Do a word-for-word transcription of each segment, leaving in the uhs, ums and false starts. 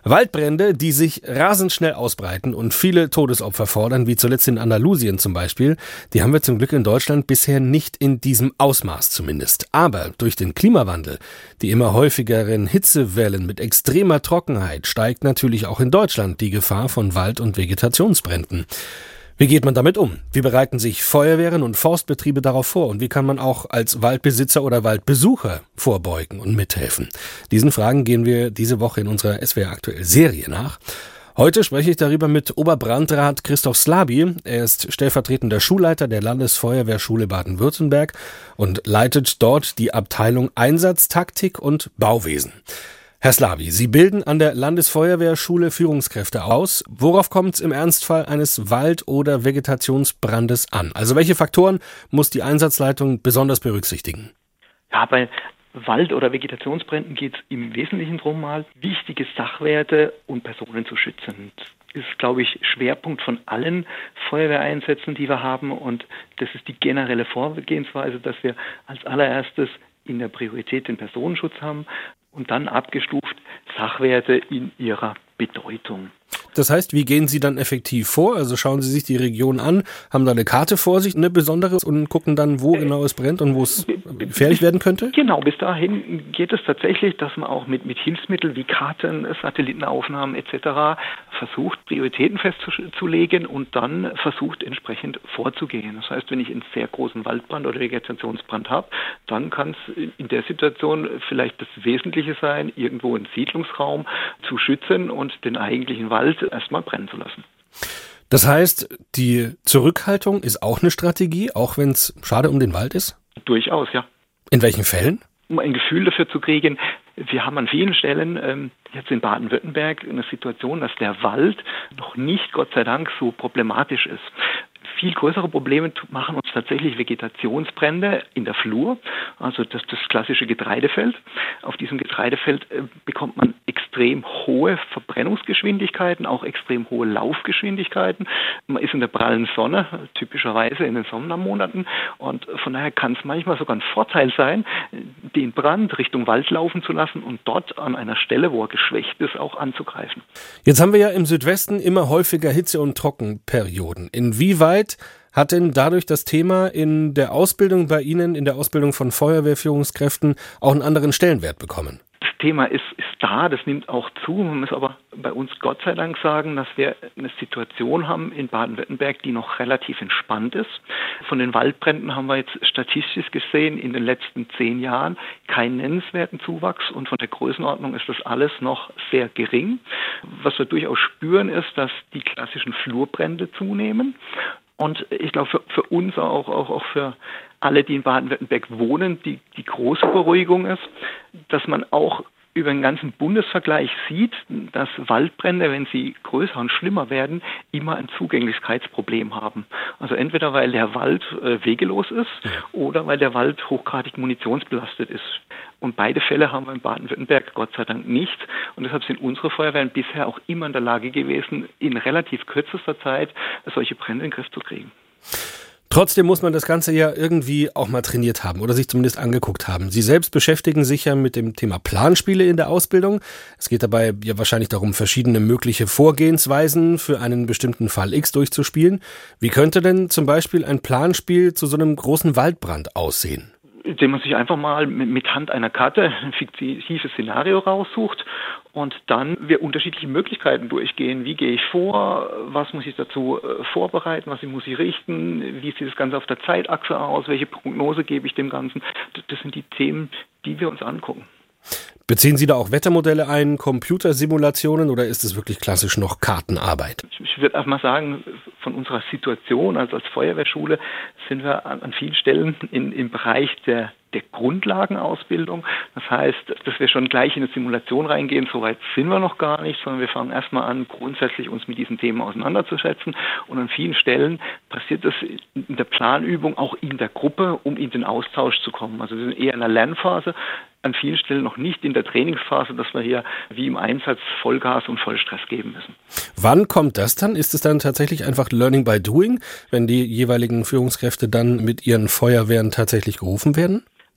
Waldbrände, die sich rasend schnell ausbreiten und viele Todesopfer fordern, wie zuletzt in Andalusien zum Beispiel, die haben wir zum Glück in Deutschland bisher nicht in diesem Ausmaß zumindest. Aber durch den Klimawandel, die immer häufigeren Hitzewellen mit extremer Trockenheit, steigt natürlich auch in Deutschland die Gefahr von Wald- und Vegetationsbränden. Wie geht man damit um? Wie bereiten sich Feuerwehren und Forstbetriebe darauf vor? Und wie kann man auch als Waldbesitzer oder Waldbesucher vorbeugen und mithelfen? Diesen Fragen gehen wir diese Woche in unserer S W R Aktuell Serie nach. Heute spreche ich darüber mit Oberbrandrat Christoph Slaby. Er ist stellvertretender Schulleiter der Landesfeuerwehrschule Baden-Württemberg und leitet dort die Abteilung Einsatztaktik und Bauwesen. Herr Slaby, Sie bilden an der Landesfeuerwehrschule Führungskräfte aus. Worauf kommt es im Ernstfall eines Wald- oder Vegetationsbrandes an? Also welche Faktoren muss die Einsatzleitung besonders berücksichtigen? Ja, bei Wald- oder Vegetationsbränden geht es im Wesentlichen darum, mal wichtige Sachwerte und Personen zu schützen. Das ist, glaube ich, Schwerpunkt von allen Feuerwehreinsätzen, die wir haben. Und das ist die generelle Vorgehensweise, dass wir als allererstes in der Priorität den Personenschutz haben und dann abgestuft Sachwerte in ihrer Bedeutung. Das heißt, wie gehen Sie dann effektiv vor? Also schauen Sie sich die Region an, haben da eine Karte vor sich, eine besondere, und gucken dann, wo genau es brennt und wo es gefährlich werden könnte? Genau, bis dahin geht es tatsächlich, dass man auch mit, mit Hilfsmitteln wie Karten, Satellitenaufnahmen et cetera versucht, Prioritäten festzulegen und dann versucht, entsprechend vorzugehen. Das heißt, wenn ich einen sehr großen Waldbrand oder Vegetationsbrand habe, dann kann es in der Situation vielleicht das Wesentliche sein, irgendwo einen Siedlungsraum zu schützen und den eigentlichen Wald erstmal brennen zu lassen. Das heißt, die Zurückhaltung ist auch eine Strategie, auch wenn es schade um den Wald ist? Durchaus, ja. In welchen Fällen? Um ein Gefühl dafür zu kriegen, wir haben an vielen Stellen ähm, jetzt in Baden-Württemberg eine Situation, dass der Wald noch nicht, Gott sei Dank, so problematisch ist. Viel größere Probleme machen uns tatsächlich Vegetationsbrände in der Flur, also das, das klassische Getreidefeld. Auf diesem Getreidefeld äh, bekommt man extrem hohe Verbrennungsgeschwindigkeiten, auch extrem hohe Laufgeschwindigkeiten. Man ist in der prallen Sonne, typischerweise in den Sommermonaten, und von daher kann es manchmal sogar ein Vorteil sein, den Brand Richtung Wald laufen zu lassen und dort an einer Stelle, wo er geschwächt ist, auch anzugreifen. Jetzt haben wir ja im Südwesten immer häufiger Hitze- und Trockenperioden. Inwieweit hat denn dadurch das Thema in der Ausbildung bei Ihnen, in der Ausbildung von Feuerwehrführungskräften, auch einen anderen Stellenwert bekommen? Das Thema ist, ist da, das nimmt auch zu. Man muss aber bei uns Gott sei Dank sagen, dass wir eine Situation haben in Baden-Württemberg, die noch relativ entspannt ist. Von den Waldbränden haben wir jetzt statistisch gesehen in den letzten zehn Jahren keinen nennenswerten Zuwachs, und von der Größenordnung ist das alles noch sehr gering. Was wir durchaus spüren, ist, dass die klassischen Flurbrände zunehmen. Und ich glaube, für, für uns auch, auch, auch für alle, die in Baden-Württemberg wohnen, die, die große Beruhigung ist, dass man auch über den ganzen Bundesvergleich sieht, dass Waldbrände, wenn sie größer und schlimmer werden, immer ein Zugänglichkeitsproblem haben. Also entweder weil der Wald äh, wegelos ist oder weil der Wald hochgradig munitionsbelastet ist. Und beide Fälle haben wir in Baden-Württemberg Gott sei Dank nicht. Und deshalb sind unsere Feuerwehren bisher auch immer in der Lage gewesen, in relativ kürzester Zeit solche Brände in den Griff zu kriegen. Trotzdem muss man das Ganze ja irgendwie auch mal trainiert haben oder sich zumindest angeguckt haben. Sie selbst beschäftigen sich ja mit dem Thema Planspiele in der Ausbildung. Es geht dabei ja wahrscheinlich darum, verschiedene mögliche Vorgehensweisen für einen bestimmten Fall X durchzuspielen. Wie könnte denn zum Beispiel ein Planspiel zu so einem großen Waldbrand aussehen? Indem man sich einfach mal mit Hand einer Karte ein fiktives Szenario raussucht und dann wir unterschiedliche Möglichkeiten durchgehen. Wie gehe ich vor? Was muss ich dazu vorbereiten? Was muss ich richten? Wie sieht das Ganze auf der Zeitachse aus? Welche Prognose gebe ich dem Ganzen? Das sind die Themen, die wir uns angucken. Beziehen Sie da auch Wettermodelle ein, Computersimulationen, oder ist es wirklich klassisch noch Kartenarbeit? Ich würde einfach mal sagen, von unserer Situation, also als Feuerwehrschule, sind wir an, an vielen Stellen in, im Bereich der, der Grundlagenausbildung. Das heißt, dass wir schon gleich in eine Simulation reingehen, so weit sind wir noch gar nicht, sondern wir fangen erstmal an, grundsätzlich uns mit diesen Themen auseinanderzusetzen. Und an vielen Stellen passiert das in der Planübung, auch in der Gruppe, um in den Austausch zu kommen. Also wir sind eher in der Lernphase, an vielen Stellen noch nicht in der Trainingsphase, dass wir hier wie im Einsatz Vollgas und Vollstress geben müssen. Wann kommt das dann? Ist es dann tatsächlich einfach Learning by Doing, wenn die jeweiligen Führungskräfte dann mit ihren Feuerwehren tatsächlich gerufen werden?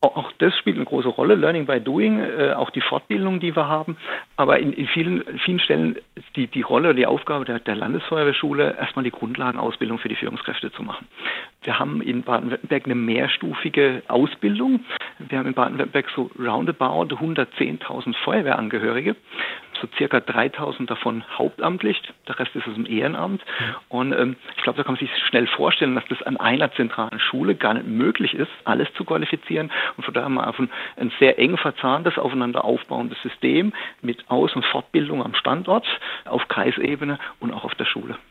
Auch das spielt eine große Rolle, Learning by Doing, äh, auch die Fortbildung, die wir haben. Aber in, in vielen, vielen Stellen ist die, die Rolle, die Aufgabe der, der Landesfeuerwehrschule, erstmal die Grundlagenausbildung für die Führungskräfte zu machen. Wir haben in Baden-Württemberg eine mehrstufige Ausbildung. Wir haben in Baden-Württemberg so roundabout hundertzehntausend Feuerwehrangehörige, so circa dreitausend davon hauptamtlich, der Rest ist aus dem Ehrenamt. Und ähm, ich glaube, da kann man sich schnell vorstellen, dass das an einer zentralen Schule gar nicht möglich ist, alles zu qualifizieren. Und von daher haben wir auf ein, ein sehr eng verzahntes, aufeinander aufbauendes System mit Aus- und Fortbildung am Standort, auf Kreisebene und auch auf der Schule.